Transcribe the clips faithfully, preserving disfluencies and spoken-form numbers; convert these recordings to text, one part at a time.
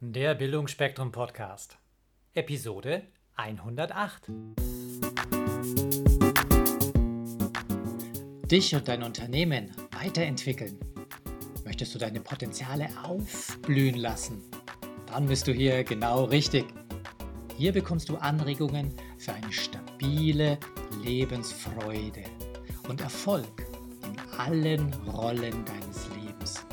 Der Bildungsspektrum Podcast, Episode hundertacht. Dich und dein Unternehmen weiterentwickeln. Möchtest du deine Potenziale aufblühen lassen? Dann bist du hier genau richtig. Hier bekommst du Anregungen für eine stabile Lebensfreude und Erfolg in allen Rollen deines Lebens.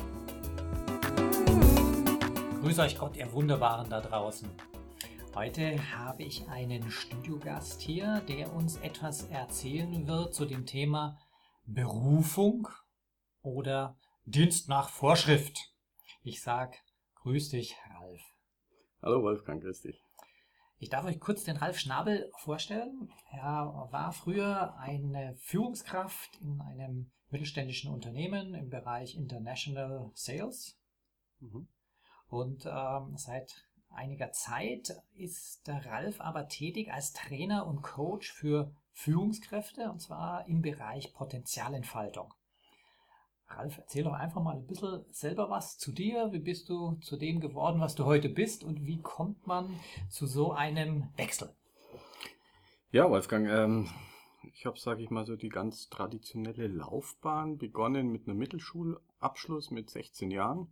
Grüß euch Gott, ihr Wunderbaren da draußen. Heute habe ich einen Studiogast hier, der uns etwas erzählen wird zu dem Thema Berufung oder Dienst nach Vorschrift. Ich sag, grüß dich, Ralf. Hallo Wolfgang, grüß dich. Ich darf euch kurz den Ralf Schnabel vorstellen. Er war früher eine Führungskraft in einem mittelständischen Unternehmen im Bereich International Sales. Mhm. Und ähm, seit einiger Zeit ist der Ralf aber tätig als Trainer und Coach für Führungskräfte, und zwar im Bereich Potenzialentfaltung. Ralf, erzähl doch einfach mal ein bisschen selber was zu dir. Wie bist du zu dem geworden, was du heute bist, und wie kommt man zu so einem Wechsel? Ja, Wolfgang, ähm, ich habe, sage ich mal, so die ganz traditionelle Laufbahn begonnen mit einem Mittelschulabschluss mit sechzehn Jahren.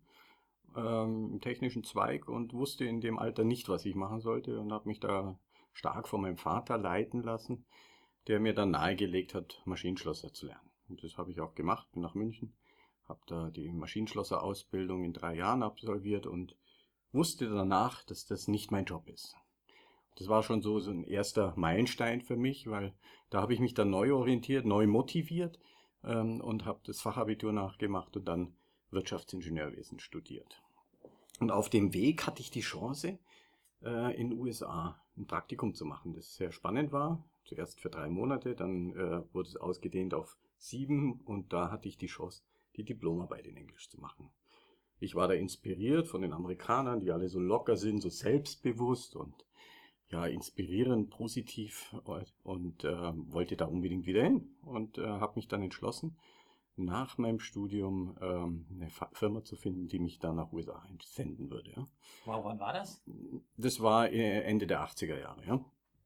Im technischen Zweig und wusste in dem Alter nicht, was ich machen sollte, und habe mich da stark von meinem Vater leiten lassen, der mir dann nahegelegt hat, Maschinenschlosser zu lernen. Und das habe ich auch gemacht, bin nach München, habe da die Maschinenschlosserausbildung in drei Jahren absolviert und wusste danach, dass das nicht mein Job ist. Das war schon so, so ein erster Meilenstein für mich, weil da habe ich mich dann neu orientiert, neu motiviert ähm, und habe das Fachabitur nachgemacht und dann Wirtschaftsingenieurwesen studiert. Und auf dem Weg hatte ich die Chance, äh, in den U S A ein Praktikum zu machen, das sehr spannend war. Zuerst für drei Monate, dann äh, wurde es ausgedehnt auf sieben und da hatte ich die Chance, die Diplomarbeit in Englisch zu machen. Ich war da inspiriert von den Amerikanern, die alle so locker sind, so selbstbewusst und ja, inspirierend, positiv, und äh, wollte da unbedingt wieder hin und äh, habe mich dann entschlossen, nach meinem Studium ähm, eine Firma zu finden, die mich dann nach U S A senden würde. Ja. Wow, wann war das? Das war Ende der achtziger Jahre. Ja.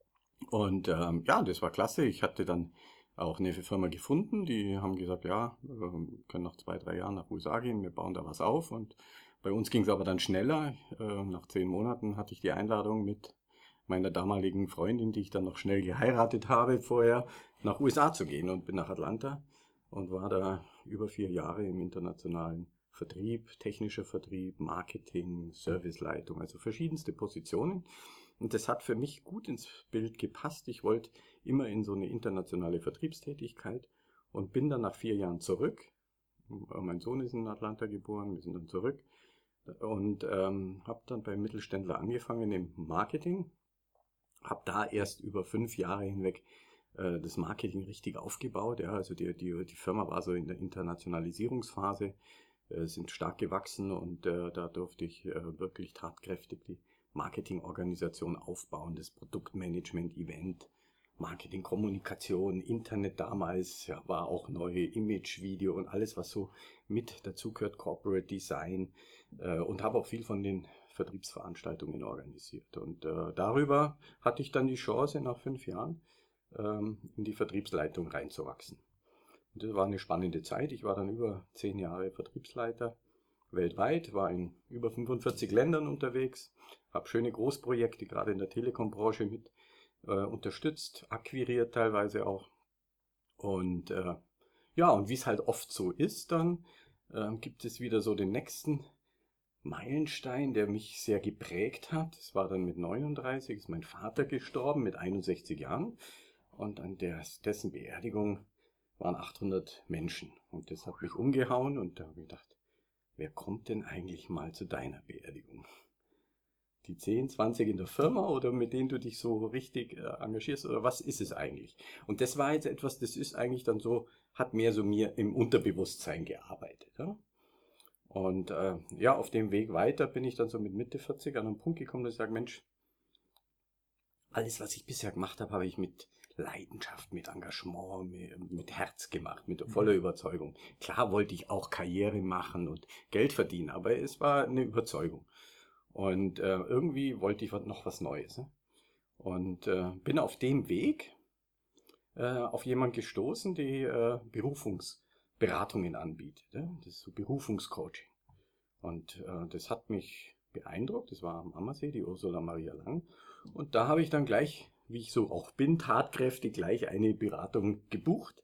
Und ähm, ja, das war klasse. Ich hatte dann auch eine Firma gefunden, die haben gesagt, ja, wir können nach zwei, drei Jahren nach U S A gehen, wir bauen da was auf. Und bei uns ging es aber dann schneller. Äh, nach zehn Monaten hatte ich die Einladung mit meiner damaligen Freundin, die ich dann noch schnell geheiratet habe vorher, nach U S A zu gehen, und bin nach Atlanta und war da über vier Jahre im internationalen Vertrieb, technischer Vertrieb, Marketing, Serviceleitung, also verschiedenste Positionen. Und das hat für mich gut ins Bild gepasst. Ich wollte immer in so eine internationale Vertriebstätigkeit und bin dann nach vier Jahren zurück. Mein Sohn ist in Atlanta geboren, wir sind dann zurück und ähm, habe dann beim Mittelständler angefangen im Marketing. Habe da erst über fünf Jahre hinweg das Marketing richtig aufgebaut. Ja, also die, die, die Firma war so in der Internationalisierungsphase, äh, sind stark gewachsen, und äh, da durfte ich äh, wirklich tatkräftig die Marketingorganisation aufbauen, das Produktmanagement, Event, Marketing, Kommunikation, Internet damals, ja, war auch neu, Image, Video und alles, was so mit dazu gehört, Corporate Design, äh, und habe auch viel von den Vertriebsveranstaltungen organisiert. Und äh, darüber hatte ich dann die Chance, nach fünf Jahren in die Vertriebsleitung reinzuwachsen. Und das war eine spannende Zeit. Ich war dann über zehn Jahre Vertriebsleiter weltweit, war in über fünfundvierzig Ländern unterwegs, habe schöne Großprojekte gerade in der Telekom-Branche mit äh, unterstützt, akquiriert teilweise auch. Und äh, ja, und wie es halt oft so ist, dann äh, gibt es wieder so den nächsten Meilenstein, der mich sehr geprägt hat. Es war dann mit neununddreißig, ist mein Vater gestorben mit einundsechzig Jahren. Und an der, dessen Beerdigung waren achthundert Menschen. Und das hat mich umgehauen, und da habe ich gedacht, wer kommt denn eigentlich mal zu deiner Beerdigung? Die zehn, zwanzig in der Firma, oder mit denen du dich so richtig äh, engagierst, oder was ist es eigentlich? Und das war jetzt etwas, das ist eigentlich dann so, hat mehr so mir im Unterbewusstsein gearbeitet. Ja? Und äh, ja, auf dem Weg weiter bin ich dann so mit Mitte vierzig an einen Punkt gekommen, dass ich sage, Mensch, alles, was ich bisher gemacht habe, habe ich mit Leidenschaft, mit Engagement, mit, mit Herz gemacht, mit voller Überzeugung. Klar wollte ich auch Karriere machen und Geld verdienen, aber es war eine Überzeugung. Und äh, irgendwie wollte ich noch was Neues. Ne? Und äh, bin auf dem Weg äh, auf jemanden gestoßen, die äh, Berufungsberatungen anbietet. Ne? Das ist so Berufungscoaching. Und äh, das hat mich beeindruckt. Das war am Ammersee, die Ursula Maria Lang. Und da habe ich dann gleich, wie ich so auch bin, tatkräftig gleich eine Beratung gebucht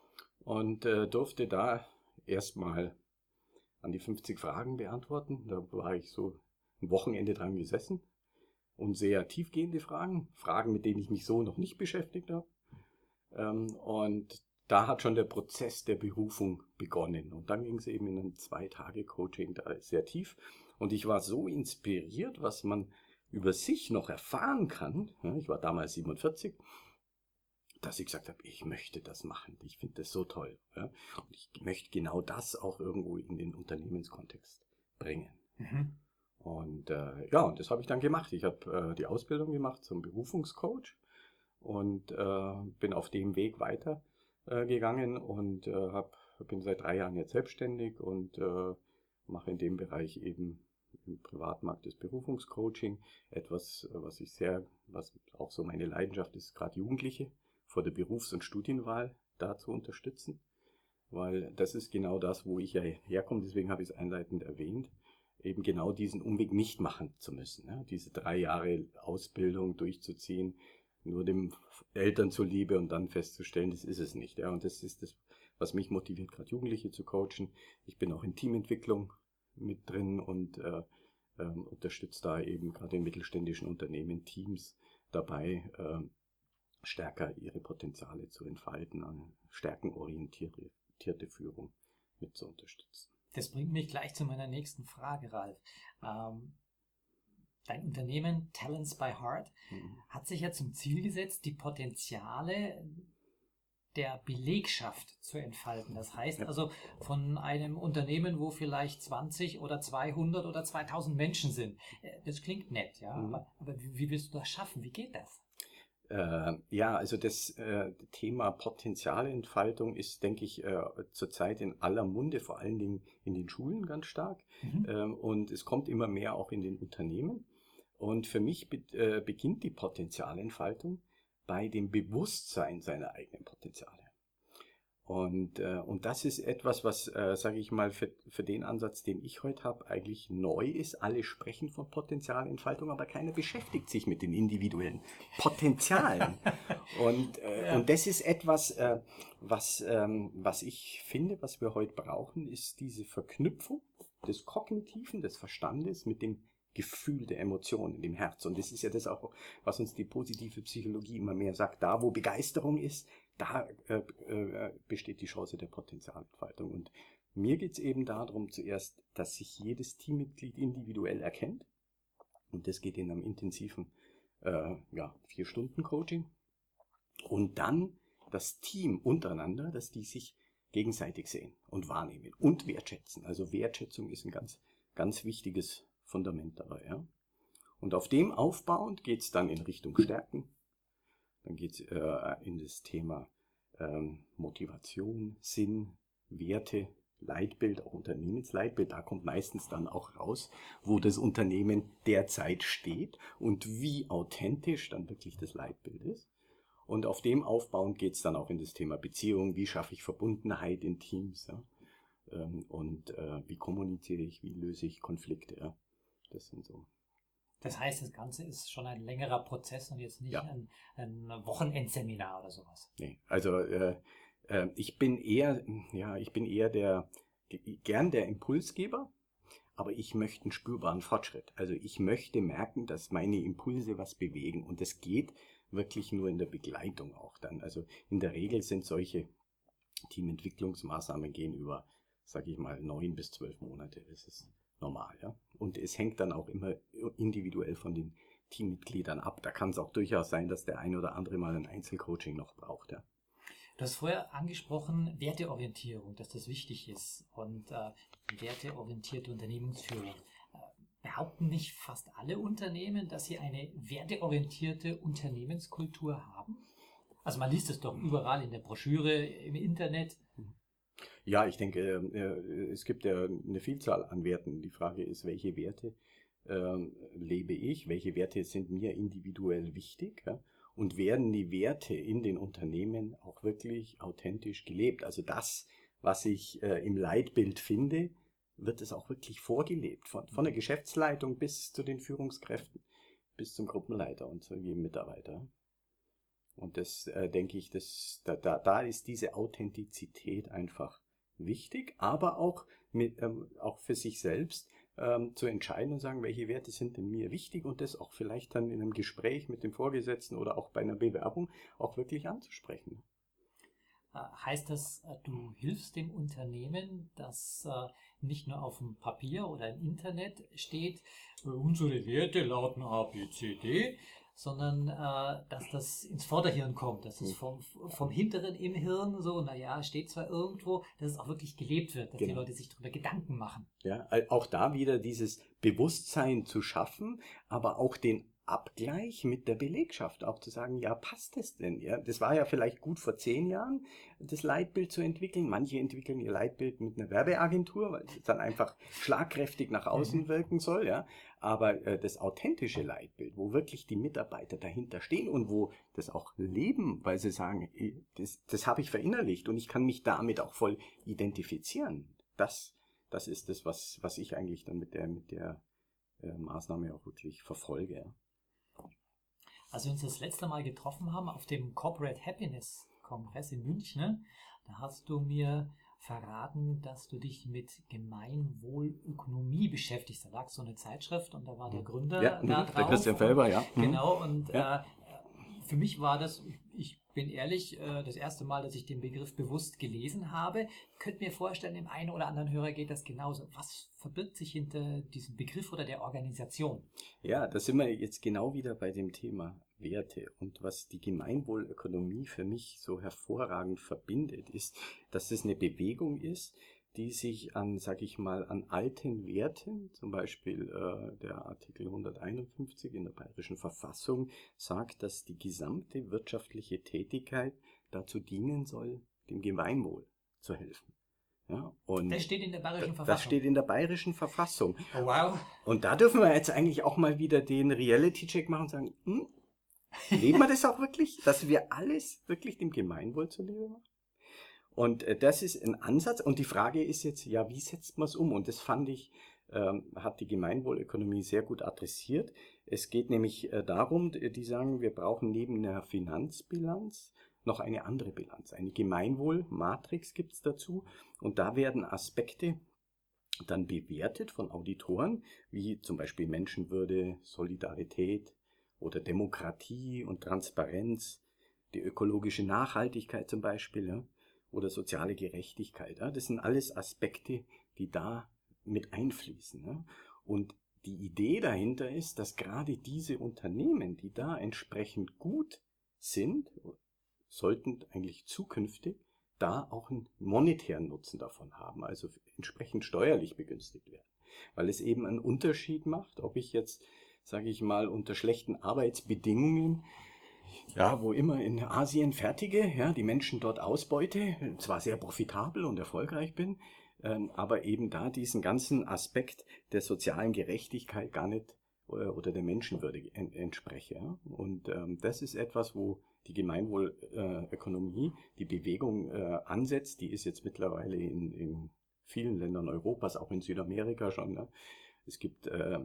und äh, durfte da erstmal an die fünfzig Fragen beantworten. Da war ich so ein Wochenende dran gesessen und sehr tiefgehende Fragen, Fragen, mit denen ich mich so noch nicht beschäftigt habe. Ähm, und da hat schon der Prozess der Berufung begonnen. Und dann ging es eben in ein Zwei-Tage-Coaching, da ist sehr tief. Und ich war so inspiriert, was man über sich noch erfahren kann. Ich war damals siebenundvierzig, dass ich gesagt habe, ich möchte das machen. Ich finde das so toll. Und ich möchte genau das auch irgendwo in den Unternehmenskontext bringen. Mhm. Und äh, ja, und das habe ich dann gemacht. Ich habe äh, die Ausbildung gemacht zum Berufungscoach und äh, bin auf dem Weg weiter äh, gegangen und äh, hab, bin seit drei Jahren jetzt selbstständig und äh, mache in dem Bereich eben im Privatmarkt das Berufungscoaching. Etwas, was ich sehr, was auch so meine Leidenschaft ist, gerade Jugendliche vor der Berufs- und Studienwahl da zu unterstützen. Weil das ist genau das, wo ich ja herkomme, deswegen habe ich es einleitend erwähnt, eben genau diesen Umweg nicht machen zu müssen. Ja? Diese drei Jahre Ausbildung durchzuziehen, nur dem Eltern zuliebe und dann festzustellen, das ist es nicht. Ja? Und das ist das, was mich motiviert, gerade Jugendliche zu coachen. Ich bin auch in Teamentwicklung mit drin und äh, äh, unterstütze da eben gerade in mittelständischen Unternehmen Teams dabei, äh, stärker ihre Potenziale zu entfalten, an stärkenorientierte Führung mit zu unterstützen. Das bringt mich gleich zu meiner nächsten Frage, Ralf. Ähm, dein Unternehmen Talents by Heart mhm. hat sich ja zum Ziel gesetzt, die Potenziale der Belegschaft zu entfalten. Das heißt ja. also von einem Unternehmen, wo vielleicht zwanzig oder zweihundert oder zweitausend Menschen sind. Das klingt nett, ja. Mhm. Aber, aber wie willst du das schaffen? Wie geht das? Äh, ja, also das äh, Thema Potenzialentfaltung ist, denke ich, äh, zurzeit in aller Munde, vor allen Dingen in den Schulen ganz stark. Mhm. Ähm, und es kommt immer mehr auch in den Unternehmen. Und für mich be- äh, beginnt die Potenzialentfaltung bei dem Bewusstsein seiner eigenen Potenziale. Und, äh, und das ist etwas, was, äh, sage ich mal, für, für den Ansatz, den ich heute habe, eigentlich neu ist. Alle sprechen von Potenzialentfaltung, aber keiner beschäftigt sich mit den individuellen Potenzialen. und, äh, ja. und das ist etwas, äh, was, ähm, was ich finde, was wir heute brauchen, ist diese Verknüpfung des Kognitiven, des Verstandes mit dem Gefühl der Emotionen, dem Herz. Und das ist ja das auch, was uns die positive Psychologie immer mehr sagt. Da, wo Begeisterung ist, da äh, äh, besteht die Chance der Potenzialentfaltung. Und mir geht es eben darum zuerst, dass sich jedes Teammitglied individuell erkennt. Und das geht in einem intensiven äh, ja, vier-Stunden-Coaching. Und dann das Team untereinander, dass die sich gegenseitig sehen und wahrnehmen und wertschätzen. Also Wertschätzung ist ein ganz, ganz wichtiges Fundament dabei. Ja? Und auf dem aufbauend geht es dann in Richtung Stärken. Dann geht es äh, in das Thema ähm, Motivation, Sinn, Werte, Leitbild, auch Unternehmensleitbild. Da kommt meistens dann auch raus, wo das Unternehmen derzeit steht und wie authentisch dann wirklich das Leitbild ist. Und auf dem aufbauend geht es dann auch in das Thema Beziehung. Wie schaffe ich Verbundenheit in Teams? Ja? Ähm, und äh, wie kommuniziere ich, wie löse ich Konflikte? Ja? Das sind so. Das heißt, das Ganze ist schon ein längerer Prozess und jetzt nicht ja. ein, ein Wochenendseminar oder sowas. Nee, also äh, äh, ich bin eher, ja, ich bin eher der gern der Impulsgeber, aber ich möchte einen spürbaren Fortschritt. Also ich möchte merken, dass meine Impulse was bewegen und das geht wirklich nur in der Begleitung auch dann. Also in der Regel sind solche Teamentwicklungsmaßnahmen gehen über, sage ich mal, neun bis zwölf Monate. Das ist normal, ja. Und es hängt dann auch immer individuell von den Teammitgliedern ab. Da kann es auch durchaus sein, dass der ein oder andere mal ein Einzelcoaching noch braucht, ja. Du hast vorher angesprochen, Werteorientierung, dass das wichtig ist und äh, werteorientierte Unternehmensführung. Äh, behaupten nicht fast alle Unternehmen, dass sie eine werteorientierte Unternehmenskultur haben? Also man liest es doch überall in der Broschüre, im Internet. Ja, ich denke, es gibt ja eine Vielzahl an Werten. Die Frage ist, welche Werte ähm, lebe ich, welche Werte sind mir individuell wichtig, ja? Und werden die Werte in den Unternehmen auch wirklich authentisch gelebt. Also das, was ich äh, im Leitbild finde, wird es auch wirklich vorgelebt, von, von der Geschäftsleitung bis zu den Führungskräften, bis zum Gruppenleiter und zu jedem Mitarbeiter. Und das äh, denke ich, das, da, da, da ist diese Authentizität einfach wichtig, aber auch, mit, ähm, auch für sich selbst ähm, zu entscheiden und sagen, welche Werte sind denn mir wichtig und das auch vielleicht dann in einem Gespräch mit dem Vorgesetzten oder auch bei einer Bewerbung auch wirklich anzusprechen. Heißt das, du hilfst dem Unternehmen, dass äh, nicht nur auf dem Papier oder im Internet steht, unsere Werte lauten A, B, C, D, sondern äh, dass das ins Vorderhirn kommt, dass es vom, vom Hinteren im Hirn so, naja, steht zwar irgendwo, dass es auch wirklich gelebt wird, dass genau. die Leute sich darüber Gedanken machen. Ja, auch da wieder dieses Bewusstsein zu schaffen, aber auch den Abgleich mit der Belegschaft, auch zu sagen, ja, passt es denn? Ja, das war ja vielleicht gut vor zehn Jahren, das Leitbild zu entwickeln. Manche entwickeln ihr Leitbild mit einer Werbeagentur, weil es dann einfach schlagkräftig nach außen wirken soll, ja. Aber äh, das authentische Leitbild, wo wirklich die Mitarbeiter dahinter stehen und wo das auch leben, weil sie sagen, das, das habe ich verinnerlicht und ich kann mich damit auch voll identifizieren. Das, das ist das, was, was ich eigentlich dann mit der, mit der äh, Maßnahme auch wirklich verfolge, ja. Als wir uns das letzte Mal getroffen haben auf dem Corporate Happiness Kongress in München, da hast du mir verraten, dass du dich mit Gemeinwohlökonomie beschäftigst. Da lag so eine Zeitschrift und da war der Gründer ja, da drauf. Der Christian Felber, ja. Genau, und ja. äh, für mich war das, ich bin ehrlich, äh, das erste Mal, dass ich den Begriff bewusst gelesen habe. Ich könnte mir vorstellen, dem einen oder anderen Hörer geht das genauso. Was verbirgt sich hinter diesem Begriff oder der Organisation? Ja, da sind wir jetzt genau wieder bei dem Thema Werte. Und was die Gemeinwohlökonomie für mich so hervorragend verbindet, ist, dass es eine Bewegung ist, die sich an, sag ich mal, an alten Werten, zum Beispiel äh, der Artikel hunderteinundfünfzig in der Bayerischen Verfassung, sagt, dass die gesamte wirtschaftliche Tätigkeit dazu dienen soll, dem Gemeinwohl zu helfen. Ja, und das steht in der Bayerischen Verfassung. Das steht in der Bayerischen Verfassung. Oh, wow. Und da dürfen wir jetzt eigentlich auch mal wieder den Reality-Check machen und sagen, hm, leben wir das auch wirklich? Dass wir alles wirklich dem Gemeinwohl zuliebe machen? Und äh, das ist ein Ansatz. Und die Frage ist jetzt, ja, wie setzt man es um? Und das fand ich, ähm, hat die Gemeinwohlökonomie sehr gut adressiert. Es geht nämlich äh, darum, die sagen, wir brauchen neben einer Finanzbilanz noch eine andere Bilanz. Eine Gemeinwohlmatrix gibt es dazu. Und da werden Aspekte dann bewertet von Auditoren, wie zum Beispiel Menschenwürde, Solidarität oder Demokratie und Transparenz, die ökologische Nachhaltigkeit zum Beispiel, ja, oder soziale Gerechtigkeit. Ja. Das sind alles Aspekte, die da mit einfließen. Ja. Und die Idee dahinter ist, dass gerade diese Unternehmen, die da entsprechend gut sind, sollten eigentlich zukünftig da auch einen monetären Nutzen davon haben, also entsprechend steuerlich begünstigt werden. Weil es eben einen Unterschied macht, ob ich jetzt, sage ich mal, unter schlechten Arbeitsbedingungen, ja, wo immer in Asien fertige, ja, die Menschen dort ausbeute, zwar sehr profitabel und erfolgreich bin, ähm, aber eben da diesen ganzen Aspekt der sozialen Gerechtigkeit gar nicht oder, oder der Menschenwürde en, entspreche. Ja. Und ähm, das ist etwas, wo die Gemeinwohlökonomie, äh, die Bewegung äh, ansetzt. Die ist jetzt mittlerweile in, in vielen Ländern Europas, auch in Südamerika schon. Ja. Es gibt äh,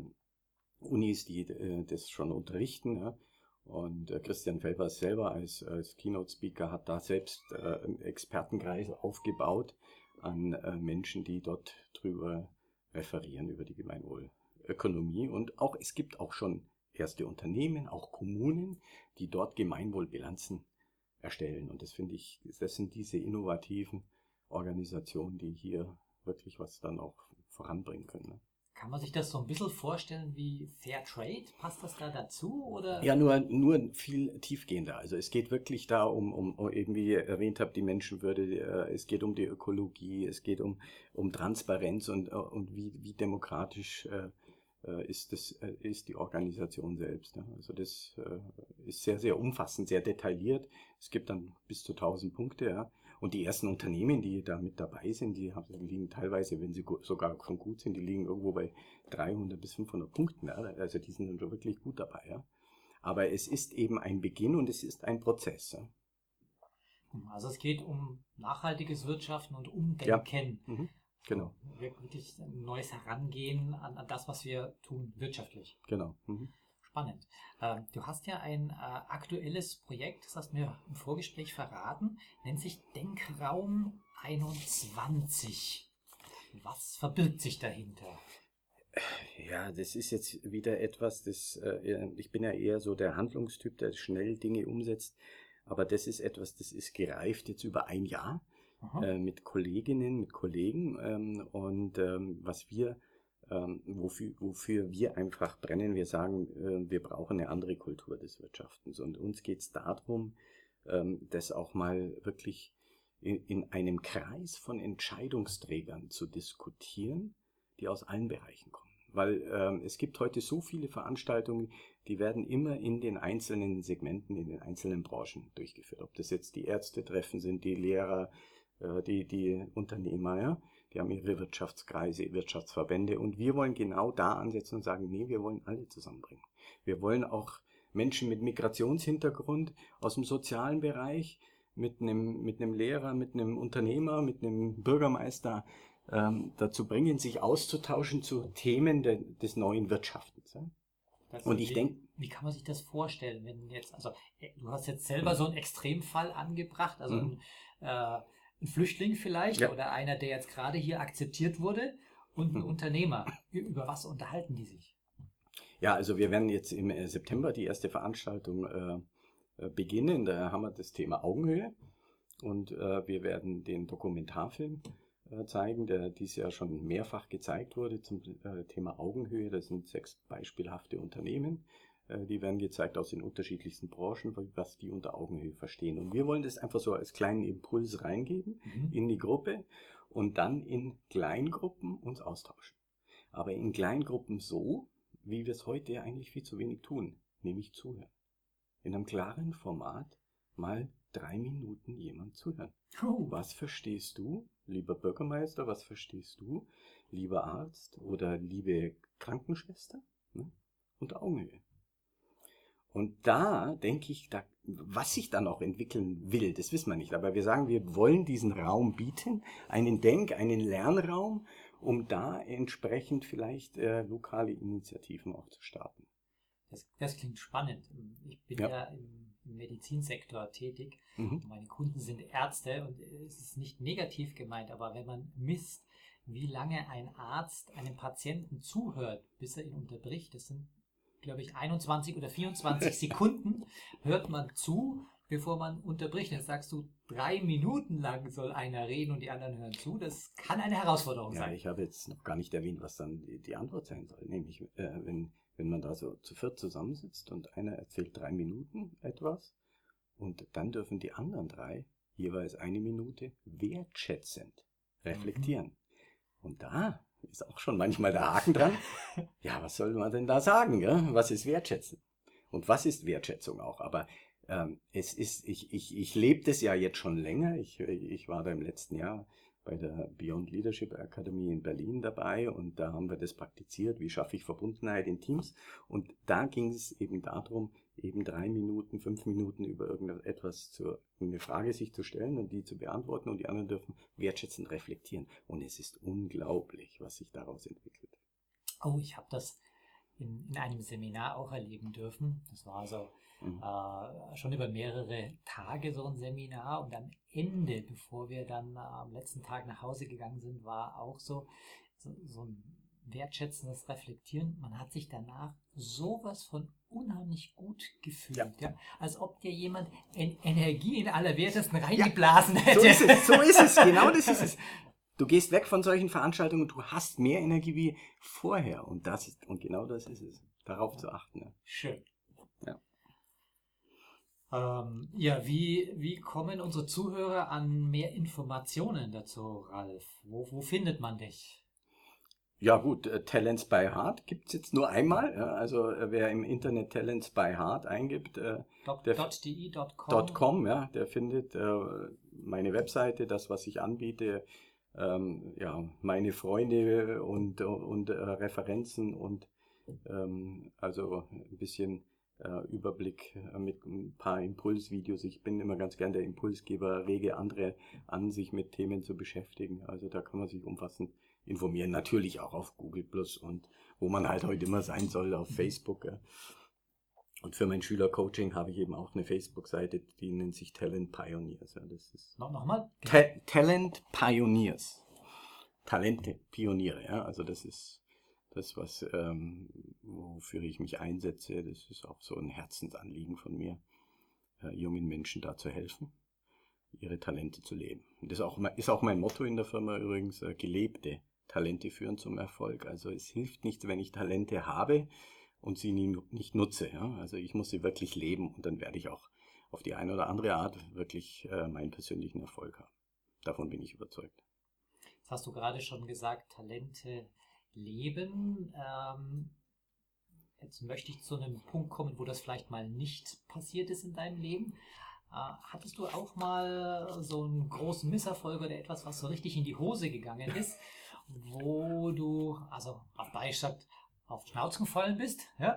Unis, die äh, das schon unterrichten. Ja. Und äh, Christian Felber selber als, als Keynote-Speaker hat da selbst äh, einen Expertenkreis aufgebaut an äh, Menschen, die dort drüber referieren, über die Gemeinwohlökonomie. Und auch es gibt auch schon erste Unternehmen, auch Kommunen, die dort Gemeinwohlbilanzen erstellen. Und das finde ich, das sind diese innovativen Organisationen, die hier wirklich was dann auch voranbringen können. Ne? Kann man sich das so ein bisschen vorstellen wie Fair Trade? Passt das da dazu? Oder? Ja, nur, nur viel tiefgehender. Also es geht wirklich da um, um, um eben wie ihr erwähnt habt, die Menschenwürde, es geht um die Ökologie, es geht um, um Transparenz und, und wie, wie demokratisch äh, ist, das, ist die Organisation selbst. Ja. Also das äh, ist sehr, sehr umfassend, sehr detailliert. Es gibt dann bis zu tausend Punkte. Ja. Und die ersten Unternehmen, die da mit dabei sind, die haben, die liegen teilweise, wenn sie gu- sogar schon gut sind, die liegen irgendwo bei dreihundert bis fünfhundert Punkten. Ja? Also die sind dann schon wirklich gut dabei. Ja? Aber es ist eben ein Beginn und es ist ein Prozess. Ja? Also es geht um nachhaltiges Wirtschaften und Umdenken. Ja. Mhm. Genau. So, wirklich ein neues Herangehen an, an das, was wir tun, wirtschaftlich. Genau. Mhm. Spannend. Ähm, du hast ja ein äh, aktuelles Projekt, das hast du mir im Vorgespräch verraten, nennt sich Denkraum einundzwanzig. Was verbirgt sich dahinter? Ja, das ist jetzt wieder etwas, das, äh, ich bin ja eher so der Handlungstyp, der schnell Dinge umsetzt, aber das ist etwas, das ist gereift jetzt über ein Jahr äh, mit Kolleginnen, mit Kollegen ähm, und ähm, was wir, ähm, wofür, wofür wir einfach brennen, wir sagen, äh, wir brauchen eine andere Kultur des Wirtschaftens und uns geht es darum, ähm, das auch mal wirklich in, in einem Kreis von Entscheidungsträgern zu diskutieren, die aus allen Bereichen kommen. Weil ähm, es gibt heute so viele Veranstaltungen, die werden immer in den einzelnen Segmenten, in den einzelnen Branchen durchgeführt. Ob das jetzt die Ärztetreffen sind, die Lehrer, äh, die, die Unternehmer, ja, die haben ihre Wirtschaftskreise, Wirtschaftsverbände und wir wollen genau da ansetzen und sagen, nee, wir wollen alle zusammenbringen. Wir wollen auch Menschen mit Migrationshintergrund aus dem sozialen Bereich, mit einem, mit einem Lehrer, mit einem Unternehmer, mit einem Bürgermeister, Ähm, dazu bringen, sich auszutauschen zu Themen de, des neuen Wirtschaftens. Ja? Das, Und ich wie, denke, wie kann man sich das vorstellen, wenn jetzt, also du hast jetzt selber so einen Extremfall angebracht, also Mhm. ein, äh, ein Flüchtling vielleicht Ja. oder einer, der jetzt gerade hier akzeptiert wurde und ein Mhm. Unternehmer. Über was unterhalten die sich? ja, also wir werden jetzt im äh, September die erste Veranstaltung äh, äh, beginnen. Da haben wir das Thema Augenhöhe und äh, wir werden den Dokumentarfilm äh, zeigen, der dieses Jahr schon mehrfach gezeigt wurde zum äh, Thema Augenhöhe. Das sind sechs beispielhafte Unternehmen. Äh, die werden gezeigt aus den unterschiedlichsten Branchen, was die unter Augenhöhe verstehen. Und wir wollen das einfach so als kleinen Impuls reingeben Mhm. in die Gruppe und dann in Kleingruppen uns austauschen. Aber in Kleingruppen so, wie wir es heute ja eigentlich viel zu wenig tun, nämlich zuhören. In einem klaren Format mal drei Minuten jemand zuhören. Oh. Was verstehst du, lieber Bürgermeister, was verstehst du, lieber Arzt oder liebe Krankenschwester? Ne? Unter Augenhöhe. Und da denke ich, da, was sich dann auch entwickeln will, das wissen wir nicht. Aber wir sagen, wir wollen diesen Raum bieten, einen Denk-, einen Lernraum, um da entsprechend vielleicht äh, lokale Initiativen auch zu starten. Das, das klingt spannend. Ich bin Ja. ja im, im Medizinsektor tätig. Mhm. Meine Kunden sind Ärzte und es ist nicht negativ gemeint, aber wenn man misst, wie lange ein Arzt einem Patienten zuhört, bis er ihn unterbricht, das sind, glaube ich, einundzwanzig oder vierundzwanzig Sekunden, hört man zu, bevor man unterbricht. Jetzt sagst du, drei Minuten lang soll einer reden und die anderen hören zu. Das kann eine Herausforderung Ja, sein. ich habe jetzt noch gar nicht erwähnt, was dann die, die Antwort sein soll. Nämlich, äh, wenn, wenn man da so zu viert zusammensitzt und einer erzählt drei Minuten etwas und dann dürfen die anderen drei jeweils eine Minute wertschätzend reflektieren. Mhm. Und da ist auch schon manchmal der Haken dran. Ja, was soll man denn da sagen? Gell? Was ist Wertschätzen? Und was ist Wertschätzung auch? Aber ähm, es ist, ich, ich, ich lebe das ja jetzt schon länger. Ich, ich war da im letzten Jahr bei der Beyond Leadership Academy in Berlin dabei und da haben wir das praktiziert, wie schaffe ich Verbundenheit in Teams. Und da ging es eben darum, eben drei Minuten, fünf Minuten über irgendetwas zu, eine Frage sich zu stellen und die zu beantworten und die anderen dürfen wertschätzend reflektieren. Und es ist unglaublich, was sich daraus entwickelt. Oh, ich habe das in, in einem Seminar auch erleben dürfen. Das war so mhm. äh, schon über mehrere Tage so ein Seminar und am Ende, bevor wir dann äh, am letzten Tag nach Hause gegangen sind, war auch so, so, so ein wertschätzendes Reflektieren. Man hat sich danach sowas von unheimlich gut gefühlt. Ja. Ja? Als ob dir jemand en- Energie in allerwertesten reingeblasen ja, hätte. So ist es, so ist es, genau das ist es. Du gehst weg von solchen Veranstaltungen und du hast mehr Energie wie vorher. Und das ist, und genau das ist es. Darauf ja. zu achten. Ja. Schön. Ja. Ähm, ja, wie, wie kommen unsere Zuhörer an mehr Informationen dazu, Ralf? Wo, wo findet man dich? Ja gut, äh, Talents by Heart gibt es jetzt nur einmal. Ja, also äh, wer im Internet Talents by Heart eingibt, äh, .de, .com, ja, der findet äh, meine Webseite, das, was ich anbiete, ähm, ja, meine Freunde und, und äh, Referenzen und ähm, also ein bisschen äh, Überblick äh, mit ein paar Impulsvideos. Ich bin immer ganz gern der Impulsgeber, rege andere an, sich mit Themen zu beschäftigen. Also da kann man sich umfassend informieren. Natürlich auch auf Google Plus und wo man halt heute immer sein soll, auf Facebook. Ja. Und für mein Schülercoaching habe ich eben auch eine Facebook-Seite, die nennt sich Talent Pioneers. Ja, das ist No, nochmal? Ta Talent Pioneers. Talente, Pioniere. Ja, also das ist das, was ähm, wofür ich mich einsetze. Das ist auch so ein Herzensanliegen von mir, äh, jungen Menschen da zu helfen, ihre Talente zu leben. Und das ist auch, ist auch mein Motto in der Firma übrigens, äh, gelebte Talente führen zum Erfolg. Also es hilft nichts, wenn ich Talente habe und sie nie, nicht nutze. Ja? Also ich muss sie wirklich leben und dann werde ich auch auf die eine oder andere Art wirklich äh, meinen persönlichen Erfolg haben. Davon bin ich überzeugt. Das hast du gerade schon gesagt, Talente leben. Ähm, jetzt möchte ich zu einem Punkt kommen, wo das vielleicht mal nicht passiert ist in deinem Leben. Äh, hattest du auch mal so einen großen Misserfolg oder etwas, was so richtig in die Hose gegangen ist, wo du, also auf Beistadt, auf die Schnauze gefallen bist, ja?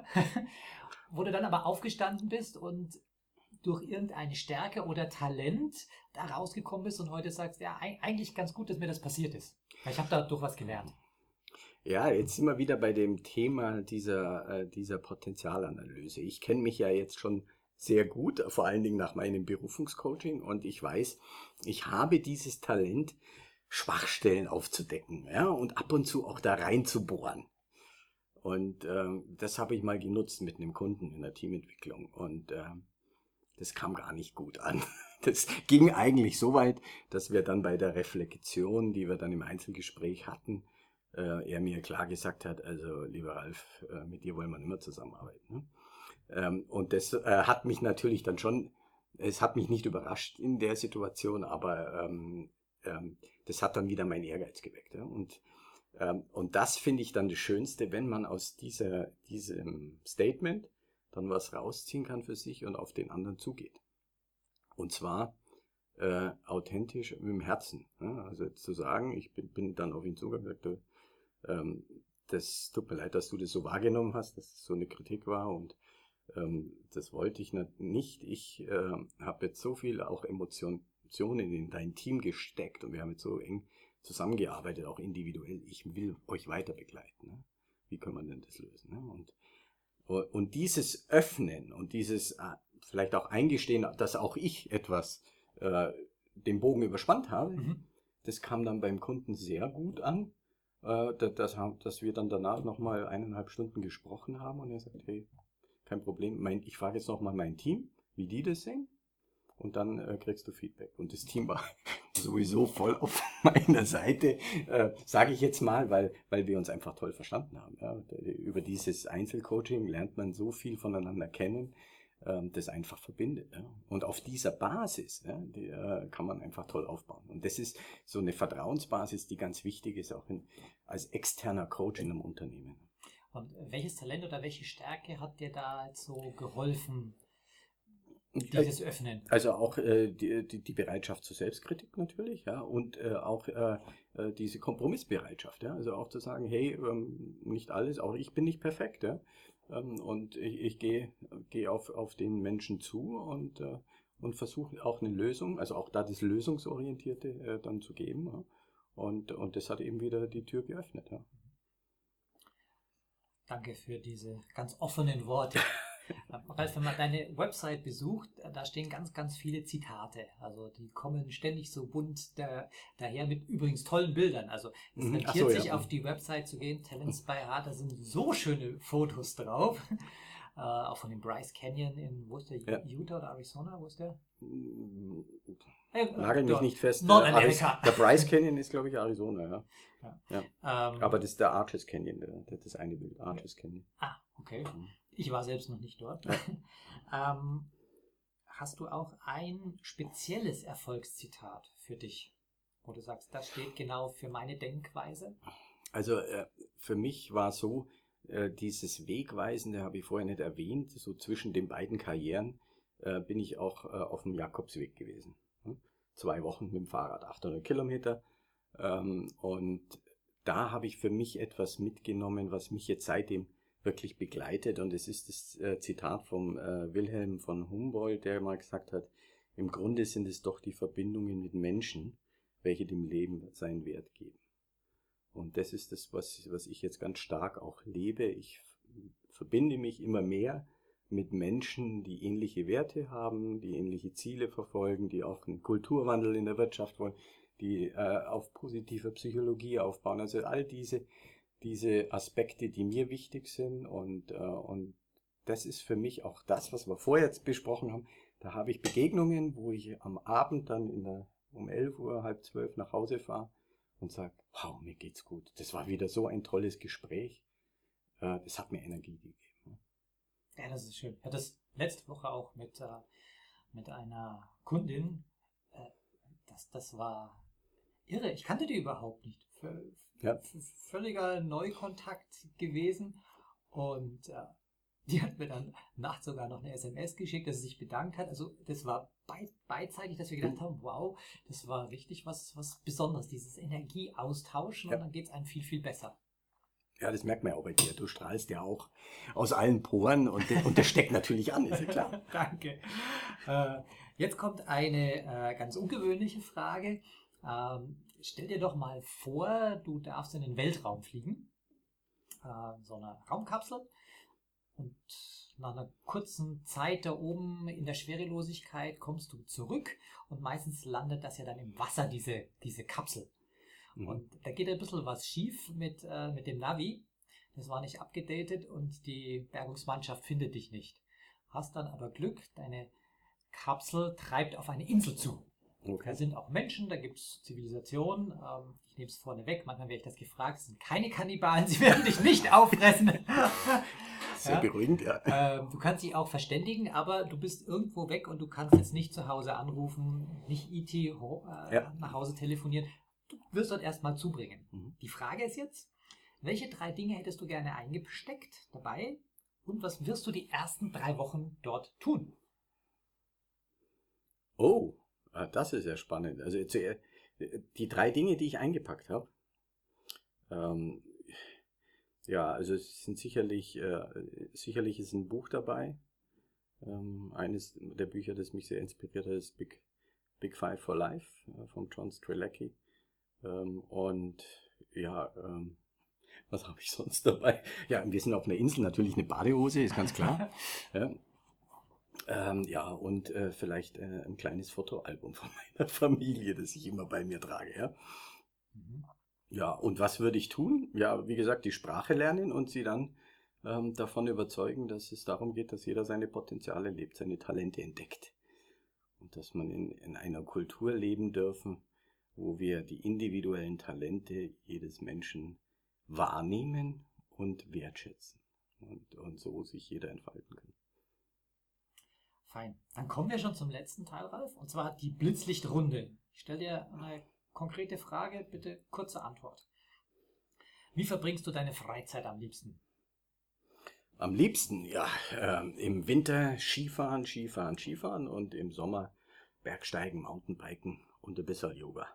Wo du dann aber aufgestanden bist und durch irgendeine Stärke oder Talent da rausgekommen bist und heute sagst, ja, eigentlich ganz gut, dass mir das passiert ist. Weil ich habe dadurch was gelernt. Ja, jetzt sind wir wieder bei dem Thema dieser, äh, dieser Potenzialanalyse. Ich kenne mich ja jetzt schon sehr gut, vor allen Dingen nach meinem Berufungscoaching und ich weiß, ich habe dieses Talent, Schwachstellen aufzudecken, ja, und ab und zu auch da reinzubohren. Und ähm, das habe ich mal genutzt mit einem Kunden in der Teamentwicklung und ähm, das kam gar nicht gut an. Das ging eigentlich so weit, dass wir dann bei der Reflexion, die wir dann im Einzelgespräch hatten, äh, er mir klar gesagt hat, also lieber Ralf, äh, mit dir wollen wir nicht mehr zusammenarbeiten. Ne? Ähm, und das äh, hat mich natürlich dann schon, es hat mich nicht überrascht in der Situation, aber ähm, ähm, das hat dann wieder meinen Ehrgeiz geweckt. Ja? Und, ähm, und das finde ich dann das Schönste, wenn man aus dieser, diesem Statement dann was rausziehen kann für sich und auf den anderen zugeht. Und zwar äh, authentisch mit dem Herzen. Ja? Also jetzt zu sagen, ich bin, bin dann auf ihn zugegangen und gesagt, ähm, das tut mir leid, dass du das so wahrgenommen hast, dass es so eine Kritik war und ähm, das wollte ich nicht. Ich äh, habe jetzt so viel auch Emotionen in dein Team gesteckt und wir haben jetzt so eng zusammengearbeitet, auch individuell. Ich will euch weiter begleiten. Ne? Wie kann man denn das lösen? Ne? Und Und dieses Öffnen und dieses äh, vielleicht auch Eingestehen, dass auch ich etwas äh, den Bogen überspannt habe, mhm. das kam dann beim Kunden sehr gut an, äh, dass, dass wir dann danach nochmal eineinhalb Stunden gesprochen haben und er sagt, hey, kein Problem, mein, ich frage jetzt nochmal mein Team, wie die das sehen und dann äh, kriegst du Feedback. Und das Team war sowieso voll auf meiner Seite, äh, sage ich jetzt mal, weil, weil wir uns einfach toll verstanden haben. Ja. Über dieses Einzelcoaching lernt man so viel voneinander kennen, ähm, das einfach verbindet. Ja. Und auf dieser Basis ja, die, äh, kann man einfach toll aufbauen. Und das ist so eine Vertrauensbasis, die ganz wichtig ist, auch in, als externer Coach in einem Unternehmen. Und welches Talent oder welche Stärke hat dir da jetzt so geholfen, dieses Öffnen? Also auch äh, die, die, die Bereitschaft zur Selbstkritik natürlich, ja, und äh, auch äh, diese Kompromissbereitschaft, ja, also auch zu sagen, hey, ähm, nicht alles, auch ich bin nicht perfekt, ja, ähm, und ich, ich gehe geh auf, auf den Menschen zu und, äh, und versuche auch eine Lösung, also auch da das Lösungsorientierte äh, dann zu geben, ja, und, und das hat eben wieder die Tür geöffnet, ja. Danke für diese ganz offenen Worte. Ralf, wenn man deine Website besucht, da stehen ganz, ganz viele Zitate. Also die kommen ständig so bunt da, daher mit übrigens tollen Bildern. Also es Mhm. rentiert so, sich ja. auf die Website zu gehen, Talents by Heart, da sind so schöne Fotos drauf. äh, auch von dem Bryce Canyon in, wo ist der, ja. Utah oder Arizona, wo ist der? Nagel mich nicht fest. Nordamerika. Der Bryce Canyon ist, glaube ich, Arizona, ja. ja. ja. Ähm, Aber das ist der Arches Canyon, der, das eine Bild, Arches ja. Canyon. Ah, okay. Ich war selbst noch nicht dort. Ja. ähm, hast du auch ein spezielles Erfolgszitat für dich, wo du sagst, das steht genau für meine Denkweise? Also äh, für mich war so, äh, dieses Wegweisende habe ich vorher nicht erwähnt, so zwischen den beiden Karrieren äh, bin ich auch äh, auf dem Jakobsweg gewesen. zwei Wochen mit dem Fahrrad, achthundert Kilometer. Ähm, und da habe ich für mich etwas mitgenommen, was mich jetzt seitdem wirklich begleitet. Und es ist das äh, Zitat vom äh, Wilhelm von Humboldt, der mal gesagt hat, im Grunde sind es doch die Verbindungen mit Menschen, welche dem Leben seinen Wert geben. Und das ist das, was, was ich jetzt ganz stark auch lebe. Ich verbinde mich immer mehr mit Menschen, die ähnliche Werte haben, die ähnliche Ziele verfolgen, die auch einen Kulturwandel in der Wirtschaft wollen, die äh, auf positiver Psychologie aufbauen. Also all diese, diese Aspekte, die mir wichtig sind. Und, äh, und das ist für mich auch das, was wir vorher jetzt besprochen haben. Da habe ich Begegnungen, wo ich am Abend dann in der, um elf Uhr, halb zwölf nach Hause fahre und sage, wow, mir geht's gut. Das war wieder so ein tolles Gespräch. Äh, das hat mir Energie gegeben. Ja, das ist schön. Ich hatte das letzte Woche auch mit, äh, mit einer Kundin. Äh, das, das war irre. Ich kannte die überhaupt nicht. V ja. Völliger Neukontakt gewesen. Und äh, die hat mir dann nachts sogar noch eine S M S geschickt, dass sie sich bedankt hat. Also das war be beidseitig, dass wir gedacht haben, wow, das war richtig was, was Besonderes, dieses Energieaustauschen. Ja. Und dann geht es einem viel, viel besser. Ja, das merkt man ja auch bei dir. Du strahlst ja auch aus allen Poren und, und das steckt natürlich an, ist ja klar. Danke. Äh, jetzt kommt eine äh, ganz ungewöhnliche Frage. Ähm, stell dir doch mal vor, du darfst in den Weltraum fliegen, äh, so eine Raumkapsel, und nach einer kurzen Zeit da oben in der Schwerelosigkeit kommst du zurück und meistens landet das ja dann im Wasser, diese, diese Kapsel. Und da geht ein bisschen was schief mit, äh, mit dem Navi. Das war nicht abgedatet und die Bergungsmannschaft findet dich nicht. Hast dann aber Glück, deine Kapsel treibt auf eine Insel zu. Okay. Da sind auch Menschen, da gibt es Zivilisation. Ähm, ich nehme es vorne weg, manchmal werde ich das gefragt. Es sind keine Kannibalen, sie werden dich nicht auffressen. Sehr ja? beruhigend, ja. Ähm, du kannst dich auch verständigen, aber du bist irgendwo weg und du kannst jetzt nicht zu Hause anrufen, nicht E T äh, ja. nach Hause telefonieren. Du wirst dort erstmal zubringen. Mhm. Die Frage ist jetzt, welche drei Dinge hättest du gerne eingesteckt dabei und was wirst du die ersten drei Wochen dort tun? Oh, das ist ja spannend. Also die drei Dinge, die ich eingepackt habe, ähm, ja, also es sind sicherlich, äh, sicherlich ist ein Buch dabei. Ähm, eines der Bücher, das mich sehr inspiriert hat, ist Big, Big Five for Life äh, von John Strzelecki. Ähm, und ja, ähm, was habe ich sonst dabei? Ja, wir sind auf einer Insel, natürlich eine Badehose, ist ganz klar. ja. Ähm, ja, und äh, vielleicht äh, ein kleines Fotoalbum von meiner Familie, das ich immer bei mir trage. Ja, mhm. ja, und was würde ich tun? Ja, wie gesagt, die Sprache lernen und sie dann ähm, davon überzeugen, dass es darum geht, dass jeder seine Potenziale lebt, seine Talente entdeckt. Und dass man in, in einer Kultur leben dürfen, wo wir die individuellen Talente jedes Menschen wahrnehmen und wertschätzen. Und, und so sich jeder entfalten kann. Fein. Dann kommen wir schon zum letzten Teil, Ralf, und zwar die Blitzlichtrunde. Ich stelle dir eine konkrete Frage, bitte kurze Antwort. Wie verbringst du deine Freizeit am liebsten? Am liebsten, ja, äh, im Winter Skifahren, Skifahren, Skifahren und im Sommer Bergsteigen, Mountainbiken und ein bisschen Yoga.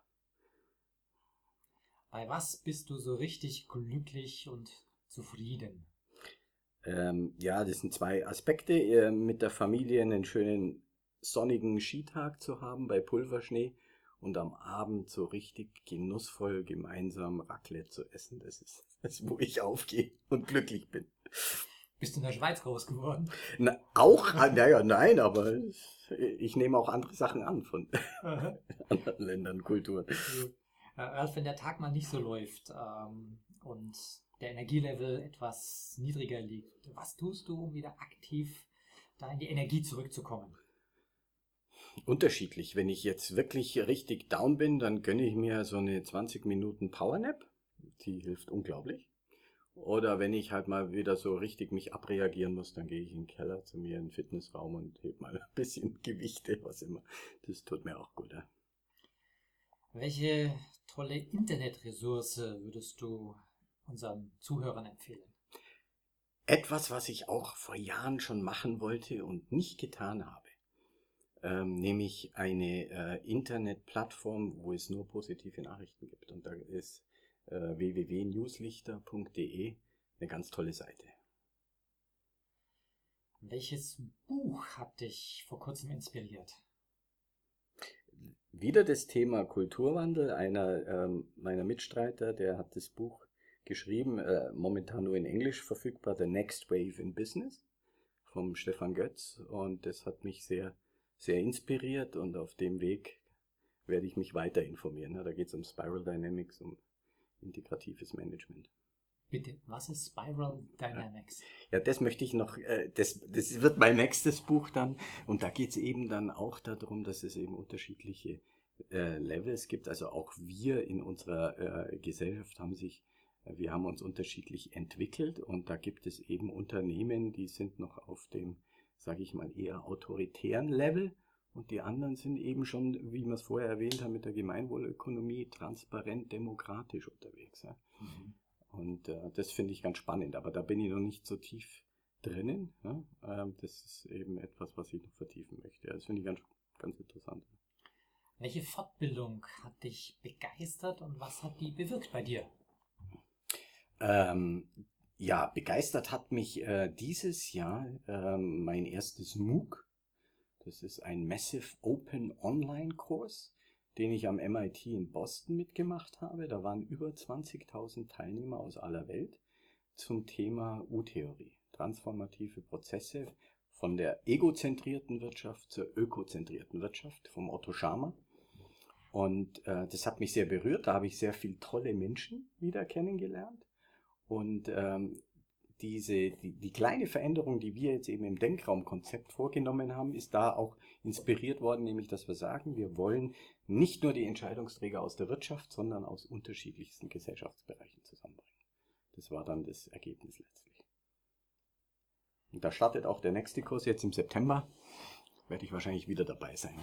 Bei was bist du so richtig glücklich und zufrieden? Ähm, ja, das sind zwei Aspekte. Äh, mit der Familie einen schönen sonnigen Skitag zu haben bei Pulverschnee und am Abend so richtig genussvoll gemeinsam Raclette zu essen. Das ist das, wo ich aufgehe und glücklich bin. Bist du in der Schweiz groß geworden? Na, auch? Naja, nein, aber ich nehme auch andere Sachen an von anderen Ländern, Kulturen. Ralf, wenn der Tag mal nicht so läuft ähm, und der Energielevel etwas niedriger liegt, was tust du, um wieder aktiv da in die Energie zurückzukommen? Unterschiedlich. Wenn ich jetzt wirklich richtig down bin, dann gönne ich mir so eine zwanzig Minuten Powernap. Die hilft unglaublich. Oder wenn ich halt mal wieder so richtig mich abreagieren muss, dann gehe ich in den Keller zu mir in den Fitnessraum und heb mal ein bisschen Gewichte, was immer. Das tut mir auch gut. Ja. Welche tolle Internetressource würdest du unseren Zuhörern empfehlen? Etwas, was ich auch vor Jahren schon machen wollte und nicht getan habe. ähm, nämlich eine äh, Internetplattform, wo es nur positive Nachrichten gibt. Und da ist äh, w w w punkt newslichter punkt d e eine ganz tolle Seite. Welches Buch hat dich vor kurzem inspiriert? Wieder das Thema Kulturwandel. Einer ähm, meiner Mitstreiter, der hat das Buch geschrieben, äh, momentan nur in Englisch verfügbar, The Next Wave in Business, vom Stefan Götz. Und das hat mich sehr, sehr inspiriert, und auf dem Weg werde ich mich weiter informieren. Da geht es um Spiral Dynamics, um integratives Management. Bitte, was ist Spiral Dynamics? Ja, das möchte ich noch, äh, das, das wird mein nächstes Buch dann, und da geht es eben dann auch darum, dass es eben unterschiedliche äh, Levels gibt. Also auch wir in unserer äh, Gesellschaft haben sich, äh, wir haben uns unterschiedlich entwickelt, und da gibt es eben Unternehmen, die sind noch auf dem, sage ich mal, eher autoritären Level, und die anderen sind eben schon, wie wir es vorher erwähnt haben, mit der Gemeinwohlökonomie transparent, demokratisch unterwegs. Ja. Mhm. Und äh, das finde ich ganz spannend, aber da bin ich noch nicht so tief drinnen. Ja? Ähm, das ist eben etwas, was ich noch vertiefen möchte. Ja, das finde ich ganz, ganz interessant. Welche Fortbildung hat dich begeistert und was hat die bewirkt bei dir? Ähm, ja, begeistert hat mich äh, dieses Jahr äh, mein erstes MOOC. Das ist ein Massive Open Online Kurs, den ich am M I T in Boston mitgemacht habe. Da waren über zwanzigtausend Teilnehmer aus aller Welt zum Thema U-Theorie, transformative Prozesse von der egozentrierten Wirtschaft zur ökozentrierten Wirtschaft, vom Otto Scharmer. Und äh, das hat mich sehr berührt. Da habe ich sehr viele tolle Menschen wieder kennengelernt. Und ähm, diese, die, die kleine Veränderung, die wir jetzt eben im Denkraumkonzept vorgenommen haben, ist da auch inspiriert worden, nämlich dass wir sagen, wir wollen nicht nur die Entscheidungsträger aus der Wirtschaft, sondern aus unterschiedlichsten Gesellschaftsbereichen zusammenbringen. Das war dann das Ergebnis letztlich. Und da startet auch der nächste Kurs jetzt im September. Werde ich wahrscheinlich wieder dabei sein.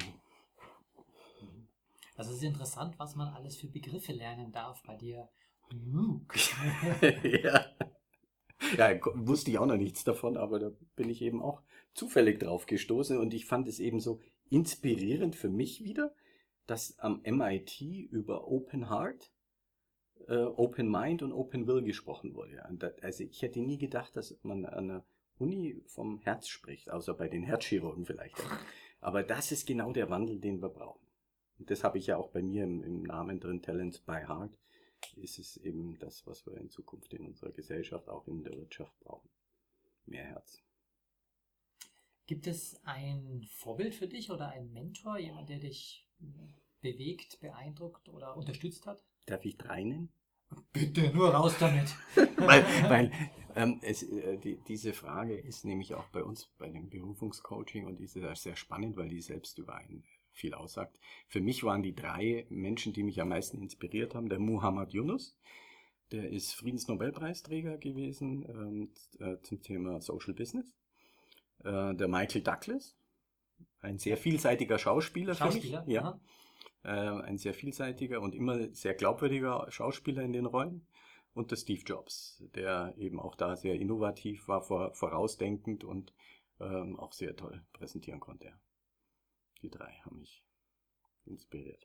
Also es ist interessant, was man alles für Begriffe lernen darf bei dir. MOOC. Ja. Ja, wusste ich auch noch nichts davon, aber da bin ich eben auch zufällig drauf gestoßen, und ich fand es eben so inspirierend für mich wieder, dass am M I T über Open Heart, äh, Open Mind und Open Will gesprochen wurde. Also ich hätte nie gedacht, dass man an der Uni vom Herz spricht, außer bei den Herzchirurgen vielleicht. Aber das ist genau der Wandel, den wir brauchen. Und das habe ich ja auch bei mir im, im Namen drin, Talents by Heart. Ist es eben das, was wir in Zukunft in unserer Gesellschaft, auch in der Wirtschaft brauchen. Mehr Herz. Gibt es ein Vorbild für dich oder einen Mentor, jemand, der dich bewegt, beeindruckt oder unterstützt hat? Darf ich drei nennen? Bitte, nur raus damit. weil weil ähm, es, äh, die, diese Frage ist nämlich auch bei uns bei dem Berufungscoaching, und die ist sehr, sehr spannend, weil die selbst über einen viel aussagt. Für mich waren die drei Menschen, die mich am meisten inspiriert haben, der Muhammad Yunus, der ist Friedensnobelpreisträger gewesen ähm, äh, zum Thema Social Business. Äh, der Michael Douglas, ein sehr vielseitiger Schauspieler, Schauspieler für mich. Ja. Äh, ein sehr vielseitiger und immer sehr glaubwürdiger Schauspieler in den Rollen. Und der Steve Jobs, der eben auch da sehr innovativ war, vor, vorausdenkend und ähm, auch sehr toll präsentieren konnte. Die drei haben mich inspiriert.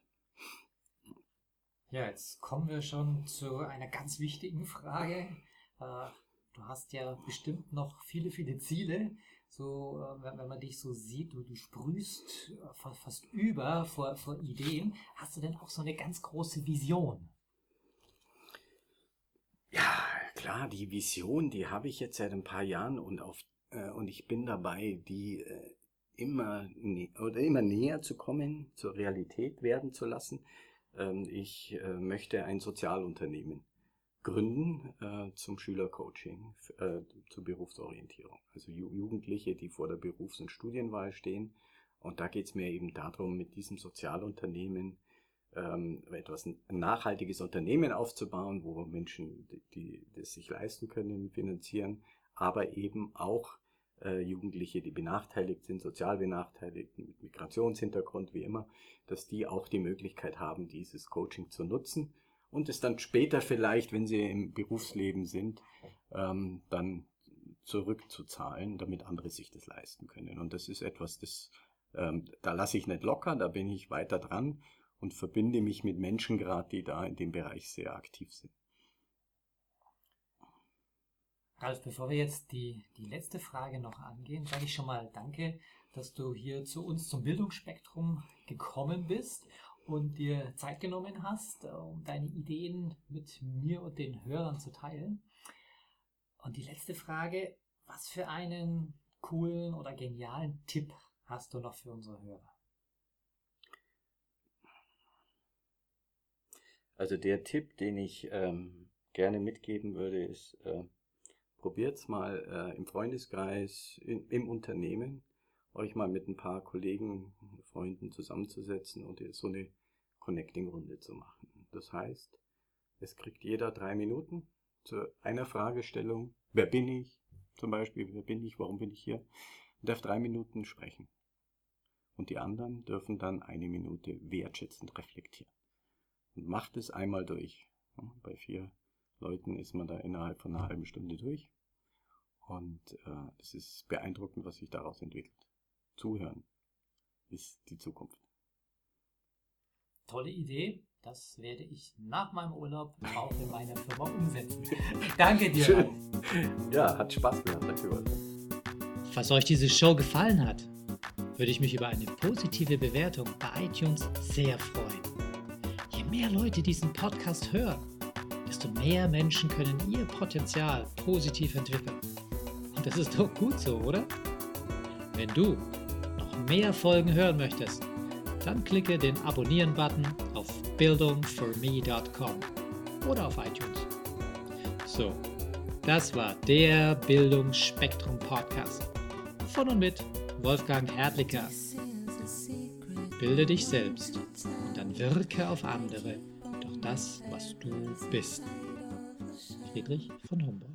Ja, jetzt kommen wir schon zu einer ganz wichtigen Frage. Äh, du hast ja bestimmt noch viele, viele Ziele. So, äh, wenn, wenn man dich so sieht, du, du sprühst äh, fast über vor, vor Ideen. Hast du denn auch so eine ganz große Vision? Ja, klar, die Vision, die habe ich jetzt seit ein paar Jahren, und auf äh, und ich bin dabei, die äh, immer oder immer näher zu kommen, zur Realität werden zu lassen. Ähm, ich äh, möchte ein Sozialunternehmen gründen äh, zum Schülercoaching, äh, zur Berufsorientierung. Also Ju- Jugendliche, die vor der Berufs- und Studienwahl stehen. Und da geht es mir eben darum, mit diesem Sozialunternehmen ähm, etwas ein nachhaltiges Unternehmen aufzubauen, wo Menschen, die, die das sich leisten können, finanzieren, aber eben auch äh, Jugendliche, die benachteiligt sind, sozial benachteiligt, mit Migrationshintergrund, wie immer, dass die auch die Möglichkeit haben, dieses Coaching zu nutzen und es dann später vielleicht, wenn sie im Berufsleben sind, ähm, dann zurückzuzahlen, damit andere sich das leisten können. Und das ist etwas, das ähm, da lasse ich nicht locker, da bin ich weiter dran und verbinde mich mit Menschen gerade, die da in dem Bereich sehr aktiv sind. Ralf, bevor wir jetzt die, die letzte Frage noch angehen, sage ich schon mal danke, dass du hier zu uns zum Bildungsspektrum gekommen bist und dir Zeit genommen hast, um deine Ideen mit mir und den Hörern zu teilen. Und die letzte Frage, was für einen coolen oder genialen Tipp hast du noch für unsere Hörer? Also der Tipp, den ich ähm, gerne mitgeben würde, ist, äh, probiert's mal äh, im Freundeskreis, in, im Unternehmen, euch mal mit ein paar Kollegen, Freunden zusammenzusetzen und so eine Connecting-Runde zu machen. Das heißt, es kriegt jeder drei Minuten zu einer Fragestellung. Wer bin ich? Zum Beispiel, wer bin ich? Warum bin ich hier? Und darf drei Minuten sprechen. Und die anderen dürfen dann eine Minute wertschätzend reflektieren. Und macht es einmal durch. Bei vier Leuten ist man da innerhalb von einer halben Stunde durch. Und äh, es ist beeindruckend, was sich daraus entwickelt. Zuhören ist die Zukunft. Tolle Idee. Das werde ich nach meinem Urlaub auch in meiner Firma umsetzen. Danke dir. Schön. Ja, hat Spaß gemacht. Danke, Wolfgang. Falls euch diese Show gefallen hat, würde ich mich über eine positive Bewertung bei iTunes sehr freuen. Je mehr Leute diesen Podcast hören, desto mehr Menschen können ihr Potenzial positiv entwickeln. Und das ist doch gut so, oder? Wenn du noch mehr Folgen hören möchtest, dann klicke den Abonnieren-Button auf bildung for me dot com oder auf iTunes. So, das war der Bildungsspektrum-Podcast von und mit Wolfgang Herdlicker. Bilde dich selbst und dann wirke auf andere durch das, was du bist. Friedrich von Humboldt.